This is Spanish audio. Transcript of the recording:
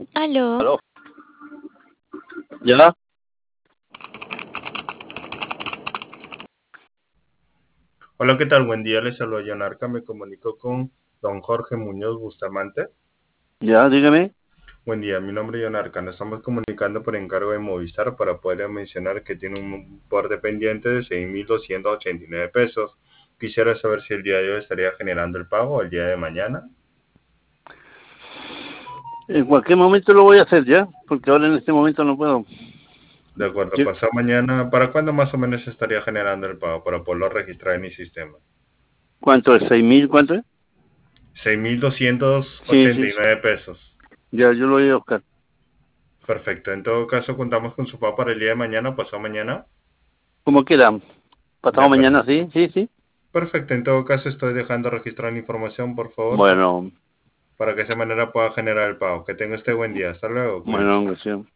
Aló, Aló. ¿Ya? Hola, ¿qué tal? Buen día, les saludo John Arca. Me comunico con don Jorge Muñoz Bustamante. ¿Ya? Dígame. Buen día, mi nombre es John Arca. Nos estamos comunicando por encargo de Movistar para poder mencionar que tiene un borde pendiente de 6.289 pesos. Quisiera saber si el día de hoy estaría generando el pago o el día de mañana. En cualquier momento lo voy a hacer ya, porque ahora en este momento no puedo. De acuerdo, Sí. pasado mañana. ¿Para cuándo más o menos estaría generando el pago para poderlo registrar en mi sistema? ¿Cuánto es? ¿6.000? ¿Cuánto es? Seis mil doscientos Sí, ochenta sí. y nueve pesos. Ya, yo lo voy a buscar. Perfecto. En todo caso, contamos con su pago para el día de mañana, pasado mañana. ¿Cómo queda? De ¿Pasado acuerdo. mañana? Sí, sí, sí. Perfecto, en todo caso estoy dejando registrar la información, por favor, Bueno, para que de esa manera pueda generar el pago. Que tenga usted buen día. Hasta luego, cuídese. bueno, gracias.